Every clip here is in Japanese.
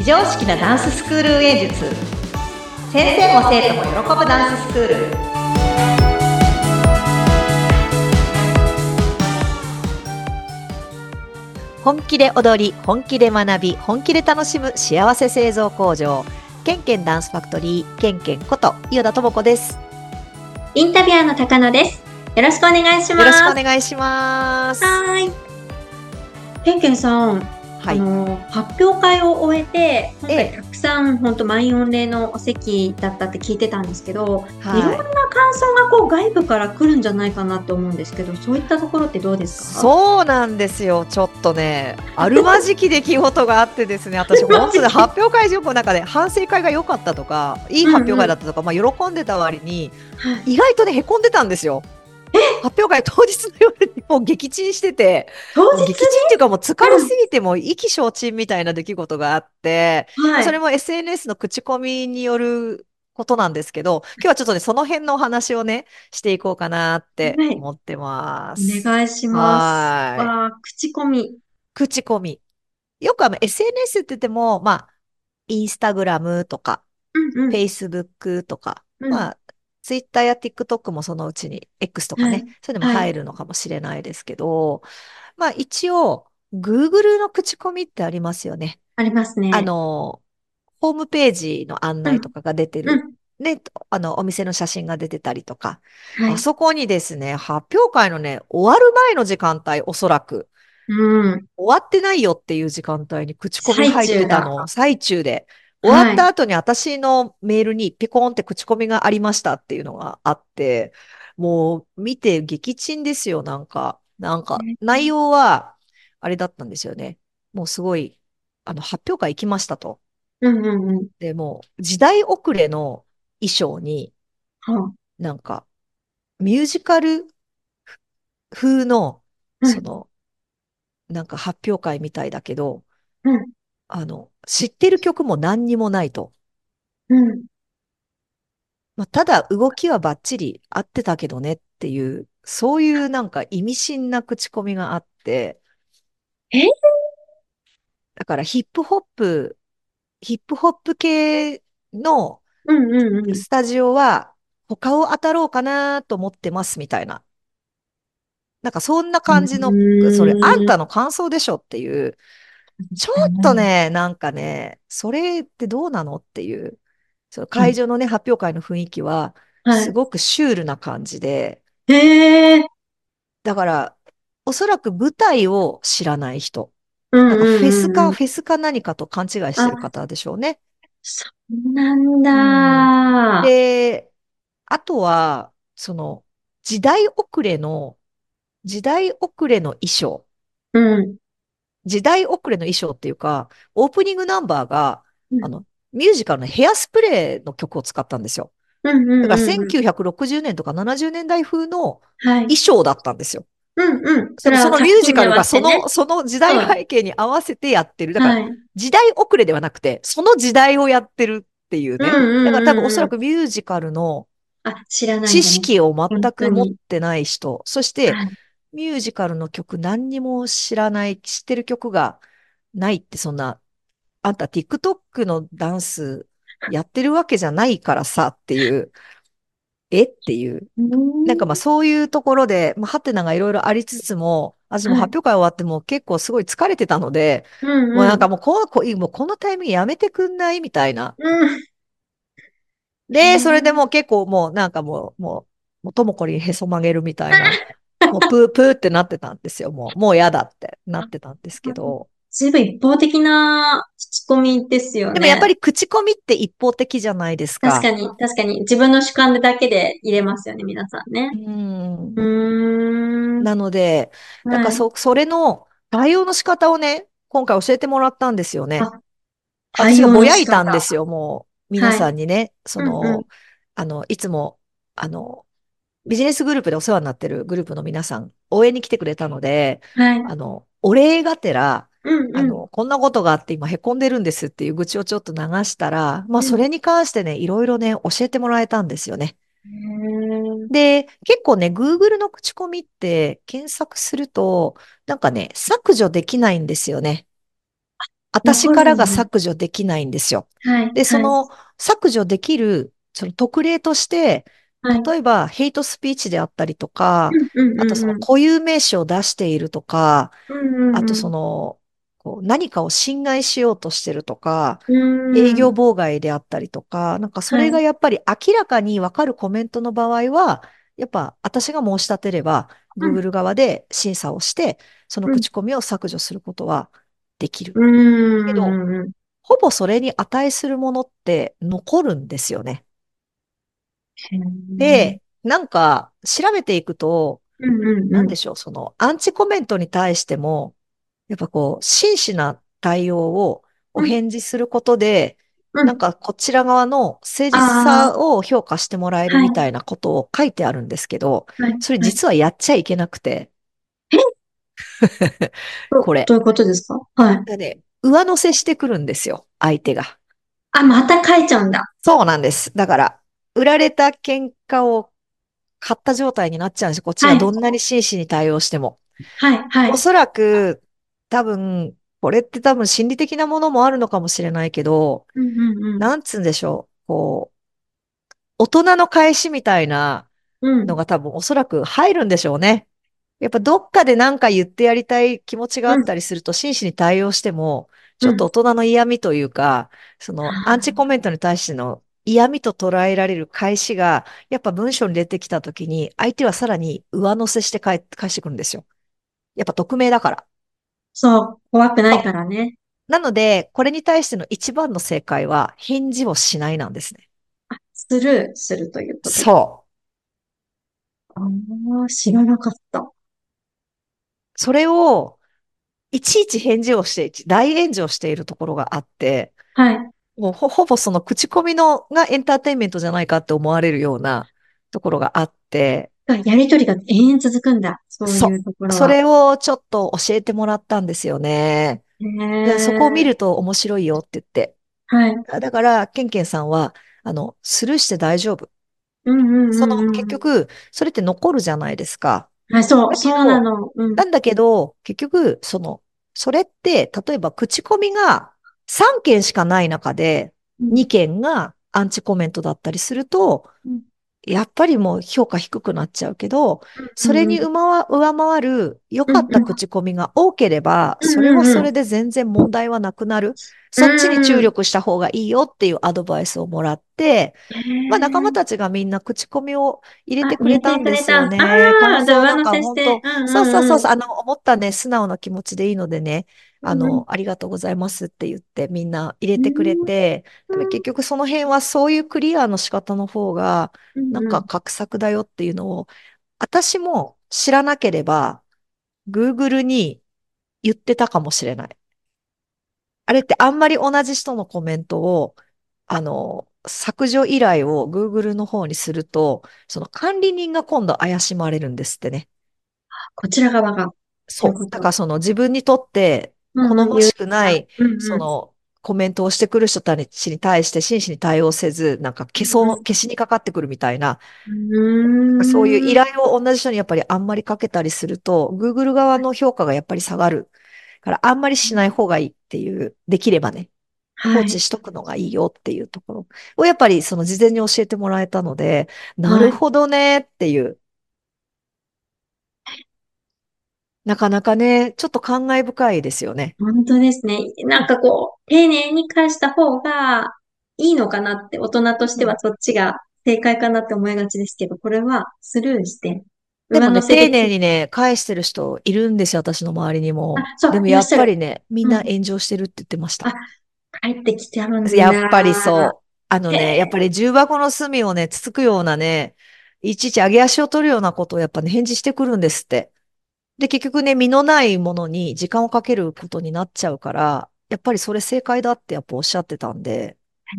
常識なダンススクール運営術。先生も生徒も喜ぶダンススクール。本気で踊り、本気で学び、本気で楽しむ幸せ製造工場。ケンケンダンスファクトリー、ケンケンこと伊予田智子です。 インタビュアーの高野です。よろしくお願いします。 よろしくお願いします。 ケンケンさん、 はい、 発表会を終えて、今回たくさん本当満員御礼のお席だったって聞いてたんですけど、 はい、 いろんな感想がこう外部から来るんじゃないかなと思うんですけど、そういったところってどうですか？ そうなんですよ。ちょっとね、あるまじき出来事があってですね、私本当に発表会の中で反省会が良かったとか、いい発表会だったとか、喜んでた割に、意外とね、へこんでたんですよ。発表会当日の夜にもう撃沈してて、 当日に撃沈っていうかもう疲れすぎても意気消沈みたいな出来事があって、それも SNS の口コミによることなんですけど、今日はちょっとね、その辺のお話をね、していこうかなって思ってます。 お願いします。口コミ。 口コミ。よくSNS って言っても、インスタグラムとか、フェイスブックとか、ツイッターや TikTok もそのうちに X とかね、そういうのも入るのかもしれないですけど、一応、Google の口コミってありますよね。 ありますね。 ホームページの案内とかが出てる。ね、お店の写真が出てたりとか。あそこにですね、発表会のね、終わる前の時間帯、おそらく。終わってないよっていう時間帯に口コミ入ってたの、最中で。終わった後に私のメールにピコンって口コミがありましたっていうのがあって、もう見て撃沈ですよ、なんか。内容は、あれだったんですよね。もうすごい、発表会行きましたと。で、もう、時代遅れの衣装に、なんか、ミュージカル風の、発表会みたいだけど、知ってる曲も何にもないと。ただ動きはバッチリ合ってたけどねっていう、そういう意味深な口コミがあって、だからヒップホップ系のスタジオは他を当たろうかなと思ってますみたいな。そんな感じの、それあんたの感想でしょっていう、ちょっとね、それってどうなのっていう、その会場のね、発表会の雰囲気は、すごくシュールな感じで、だから、おそらく舞台を知らない人、フェスか何かと勘違いしてる方でしょうね。 そうなんだ。 で、あとは、その、時代遅れの、時代遅れの衣装。時代遅れの衣装っていうか、オープニングナンバーが、ミュージカルのヘアスプレーの曲を使ったんですよ。だから1960年とか70年代風の衣装だったんですよ。でもそのミュージカルがその時代背景に合わせてやってる。だから時代遅れではなくて、その時代をやってるっていうね。だから多分おそらくミュージカルの知識を全く持ってない人、そしてミュージカルの曲何にも知らない、知ってる曲がないってそんな、あんた TikTok のダンスやってるわけじゃないからさっていう、っていう。そういうところで、ハテナがいろいろありつつも、私も発表会終わっても結構すごい疲れてたので、もうもうこのタイミングやめてくんないみたいな。で、それでもう結構もうともこにへそ曲げるみたいな、もうプーってなってたんですよ。もう嫌だってなってたんですけど。 ずいぶん一方的な口コミですよね。 でもやっぱり口コミって一方的じゃないですか。 確かに。自分の主観でだけで入れますよね、皆さんね。 なので、それの対応の仕方をね、今回教えてもらったんですよね。私がぼやいたんですよ、もう、皆さんにね。いつも、ビジネスグループでお世話になってるグループの皆さん、応援に来てくれたので、お礼がてら、こんなことがあって今へこんでるんですっていう愚痴をちょっと流したら、それに関してね、いろいろね、教えてもらえたんですよね。で、結構ね、Google の口コミって検索すると、削除できないんですよね。 私残からがるんだ。 削除できないんですよ。 はい、 で、そはい、 の削除できる、その特例として、 はい。 例えばヘイトスピーチであったりとか、 うん、うん、 あとそうん、うん。 の固有名詞を出しているとか、 うん、 あとうん、 こう何かを侵害しようとしてるとか、 うん。 営業うーん。 妨害であったりとか、なんかそれがはい。 やっぱり明らかにわかるコメントの場合は、やっぱ私が申し立てれば、 うん、 Google 側で審査をして、そのうん、 口コミを削除することはできる。 うけど、 ーん。 ほぼそれに値するものって残るんですよね。 へー。 で、なんか調べていくと、 うん、うん、うん。 なんでしょう、そのアンチコメントに対しても、やっぱこう、真摯な対応をおうん、 返事することで、 うん。 なんかこちら側の誠実ああ、 さを評価してもらえるはい、 みたいなことを書いてあるんですけど、 はい、 それはい。 実はやっちゃいけなくて、 え、 これ。 どういうことですか？はい。 でね、上乗せしてくるんですよ、相手が。 あ、また書いちゃうんだ。 そうなんです。だから、売られた喧嘩を買った状態になっちゃうんですよ。こっちはい、 がどんなに真摯に対応しても。 はい、はい。 おそらく、多分、これって多分心理的なものもあるのかもしれないけど、 うん、うん、うん。 なんつうんでしょう。こう、大人の返しみたいなうん、 のが多分おそらく入るんでしょうね。やっぱどっかで何か言ってやりたい気持ちがあうん、 ったりすると真摯に対応しても、ちょっと大うん。 人の嫌味というか、そのアンチあコメントに対しての嫌味と捉えられる返しが、やっぱ文章に出てきたときに、相手はさらに上乗せして返してくるんですよ。やっぱ匿名だから。 そう、怖くないそう。 からね。 なので、これに対しての一番の正解は、返事をしないなんですね。 スルーするということで。 そう。 ああ、知らなかった。 それを、いちいち返事をして、大炎上しているところがあって、 はい。 もうほぼその口コミのがエンターテインメントじゃないかって思われるようなところがあって、 やりとりが延々続くんだ。そういそうとこう。そろは。 れをちょっと教えてもらったんですよね。 へで、そこを見え。 ると面白いよって言って。 はい。 だから、ケンケンさんは、スルーして大丈夫。 うんうんその、 うんうん。 結局、それって残るじゃないですか。 はい、そう、 だけど、 そうなの。うん。 なんだけど、結局、それって、例えば口コミが3件しかない中で、 うん。 2件がアンチコメントだったりすると、 うん。 やっぱりもう評価低くなっちゃうけど、それにうん。 上回る良うん。 かったうん。 口コミが多ければ、それうん。うん。 はそれで全然問題はなくなる。 うそっちに注ん。 力した方がいいよっていうアドバイスをもらって、 へまあ仲間え。 たちがみんな口コミを入れあ、 てく入れてれたんですくれた。あよね。 あ、じゃあ上乗感想なんかせして。 本当、 うんそうそううんうん。 そうそう、思ったね、素直な気持ちでいいのでね、 うんうん。 ありがとうございますって言ってみんな入れうてくれんて、でも結局その辺はそういうクリアの仕方の方が、なんかうん。 画策だよっていうのを、私も知らなければ、Google に言ってたかもしれない。あれってあんまり同じ人のコメントを、削除依頼を Google の方にすると、その管理人が今度怪しまれるんですってね。 こちら側が。というそう。だからこと。 その自分にとってうんうん。 好ましユーザー。 くない、 うんうん。 そのコメントをしてくる人たちに対して真摯に対応せず、なんかうん消しにかかってくるみたいな、 うん。 そういう依うーん。 頼を同じ人にやっぱりあんまりかけたりすると、Google 側の評価がやっぱり下がる。からあんまりしない方がいいっていう、できればね。放はい。 置しとくのがいいよっていうところをやっぱりその事前に教えてもらえたので、なはい。 るほどねっていう、なかなかね、ちょっと感慨深いですよね。 本当ですね。なんうん。 かこう、丁寧に返した方がいいのかなって、大人としてはうん。 そっちが正解かなって思いがちですけど、これはスルーして、上乗でもね、丁せできる。 寧にね、返してる人いるんですよ、私の周りにあ、 も。 そう、 でもやっいらっしゃる。 ぱりね、みんうん。 な炎上してるって言ってました。 あ、帰ってきてあるんやっぱりだ。 そう。やっぱへえ。 り重箱の隅をね、つつくようなね、いちいち上げ足を取るようなことをやっぱね、返事してくるんですって。で、結局ね、身のないものに時間をかけることになっちゃうから、やっぱりそれ正解だってやっぱおっしゃってたんで、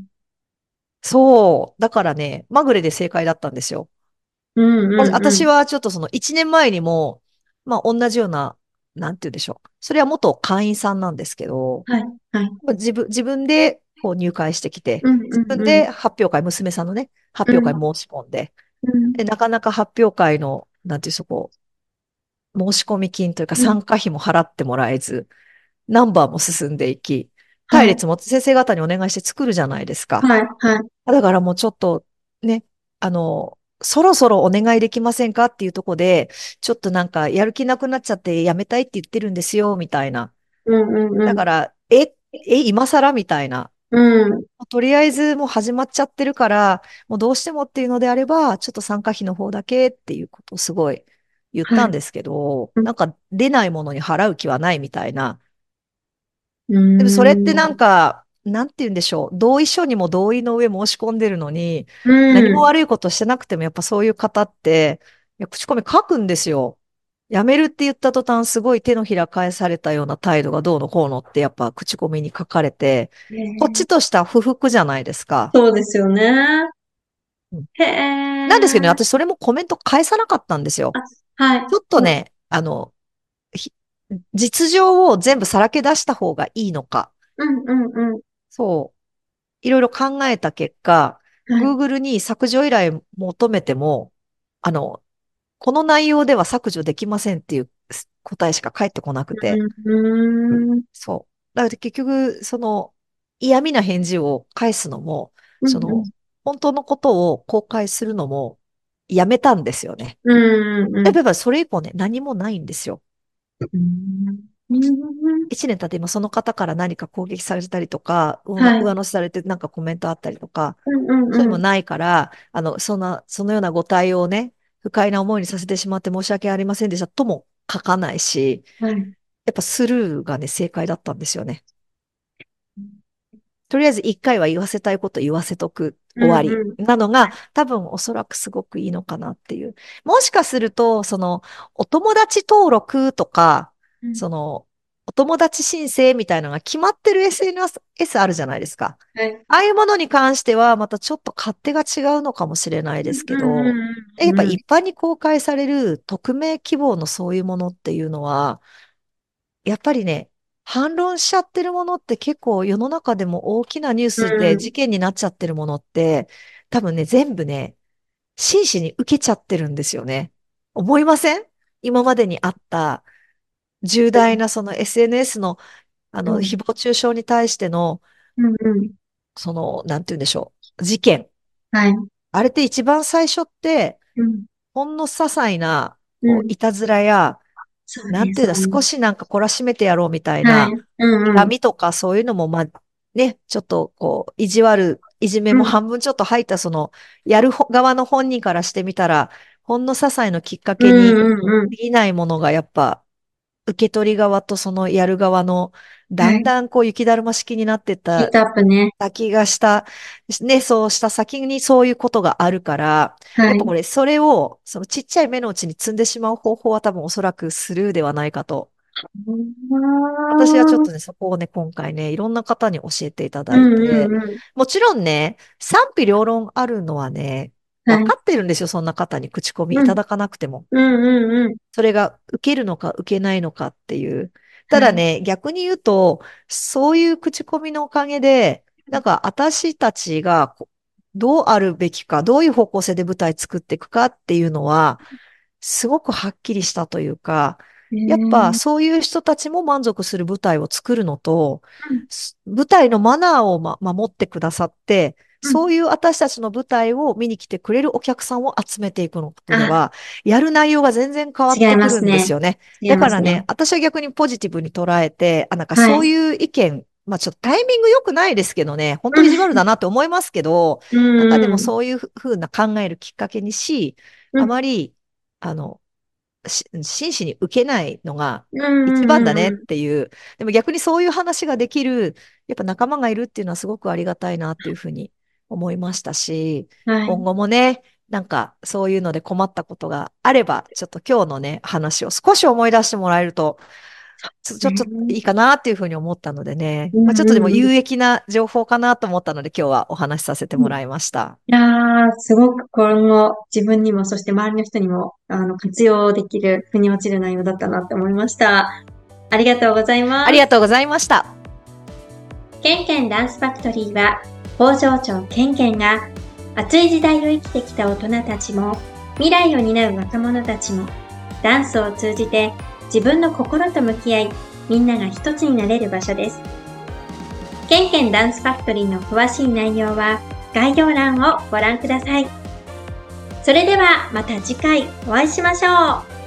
そう。だからね、まぐれで正解だったんですよ。 うんうんうん。 私はちょっとその1年前にも、まあ同じような、なんて言うんでしょう。それは元会員さんなんですけど、 はい、はい。 まあ自分でこう入会してきて、 うん自分うんうん。 で発表会、娘さんのね、発表うん、 会申し込んで、 うん、 で、なかなか発表会の、なんていうそこ、申し込み金というかうん。 参加費も払ってもらえず、ナンバーも進んでいき、 隊列も先生方にお願いして作るじゃないですか。 はい、はい。 だからもうちょっとね、そろそろお願いできませんかっていうところで、ちょっとなんかやる気なくなっちゃってやめたいって言ってるんですよ、みたいな。 うんうんうん。 だから、今更みたいな。 うん。 とりあえずもう始まっちゃってるから、もうどうしてもっていうのであれば、ちょっと参加費の方だけっていうことをすごい言っはい。 たんですけど、 うん。 なんか出ないものに払う気はないみたいな。 うーでもそれってなんん。 か、なんて言うんでしょう。同意書にも同意の上申し込んでるのに、 う何もん。 悪いことしてなくても、やっぱそういう方って、いや口コミ書くんですよ。辞めるって言った途端、すごい手のひら返されたような態度がどうのこうのって、やっぱ口コミに書かれて、こっちとしては不服じゃないですか。 そうですよね。 うん。 へなんですけどね、 え。 私それもコメント返さなかったんですよ。 あ、はい。 ちょっとね、ひ実情を全部さらけ出した方がいいのか。 うんうんうん。 そう。いろいろ考えた結果、 はい。 Google に削除依頼求めても、あの、この内容では削除できませんっていう答えしか返ってこなくて。うん。 うん。うんそう。だから結局、嫌味な返事を返すのも、 うん本当のことを公開するのもやめたんですよね。 うんうん。 やっぱりそれ以降ね、何もないんですよ。 うんうん一年経って今その方から何か攻撃されたりとか、 はい。 上乗せされてなんかコメントあったりとか、 うんうんうん。 そういうのもないから、そのようなご対応をね、不快な思いにさせてしまって申し訳ありませんでしたとも書かないし、 はい。 やっぱスルーがね、正解だったんですよね。とりあえず一回は言わせたいこと言わせとく終わりうんうん。 なのが多分おそらくすごくいいのかなっていう。もしかすると、お友達登録とか、 うんその、お友達申請みたいなのが決まってる SNS あるじゃないですか。 はい。 ああいうものに関してはまたちょっと勝手が違うのかもしれないですけうんうど、 んやっぱうんうん。 一般に公開される匿名希望のそういうものっていうのは、やっぱりね、反論しちゃってるものって結構世の中でも大きなニュースで事件になっちゃってるものって、多分ね、全部ね、真摯に受けちゃってるんですよね。思いません？今までにあった重大なその SNS の誹謗中傷に対しての、 うんうん。 なんて言うんでしょう、事件。 はい。 あれって一番最初って、 うん。 ほんの些細な、 うん。 いたずらや、 そうね、 なんていうんだ、 そうね。 少しなんか懲らしめてやろうみたいはい。 な、 うんうん。 恨みとかそういうのも、まあ、ね、ちょっと意地悪、いじめうん。 も半分ちょっと入ったやる側の本人からしてみたら、ほんの些細のきっかうけにんうんうん。 過ぎないものがやっぱ、受け取り側とそのやる側の、だはい。 んだん雪だるま式になってったヒートアップね。 先がした、ね、そうした先にそういうことがあるから、 はい。 やっぱこれ、それを、そのちっちゃい目のうちに積んでしまう方法は多分おそらくスルーではないかと。私はちょっとね、そこをね、今回ね、いろんな方に教えていただいうんて、 うんうん。 もちろんね、賛否両論あるのはね、 はい。 分かってるんですよ、そんな方に口コミいうん。 ただかなくても。 うんうんうん。 それが受けるのか受けないのかっていう。たはい。 だね、逆に言うと、そういう口コミのおかげで、なんか私たちがどうあるべきか、どういう方向性で舞台作っていくかっていうのは、すごくはっきりしたというか、 えやっぱー、 そういう人たちも満足する舞台を作るのと、 うん舞台のマナーを、守ってくださって、 うんそういう私たちの舞台を見に来てくれるお客さんを集めていくのとであ、 は、やる内容が全然変わっ違いてくるんですますね。 よね。 違いますね。 だからね、私は逆にポジティブに捉えて、なんかはい。 そういう意見、ちょっとタイミング良くないですけどね、本当意地悪うん。 だなって思いますけど、 うなんかでもん。 そういうふうな考えるきっかけにし、 うん。 あまり、あの、真摯に受けないのがう一番だねっん。 ていう、でも逆にそういう話ができる、やっぱ仲間がいるっていうのはすごくありがたいなっていうふうに思いましたし、 はい。 今後もね、なんかそういうので困ったことがあれば、ちょっと今日のね、話を少し思い出してもらえると、ちょっといいね。 かなっていうふうに思ったのでね、 うんちょっとでもうんうん。 有益な情報かなと思ったので今日はお話しさせてうんもらいました。 いやー、すごく今後自分にも、そして周りの人にも、活用できる、腑に落ちる内容だったなって思いました。ありがとうございます。 ありがとうございました。 ケンケンダンスファクトリーは、工場長ケンケンが、熱い時代を生きてきた大人たちも、未来を担う若者たちも、ダンスを通じて自分の心と向き合い、みんなが一つになれる場所です。 ケンケンダンスファクトリーの詳しい内容は概要欄をご覧ください。それではまた次回お会いしましょう。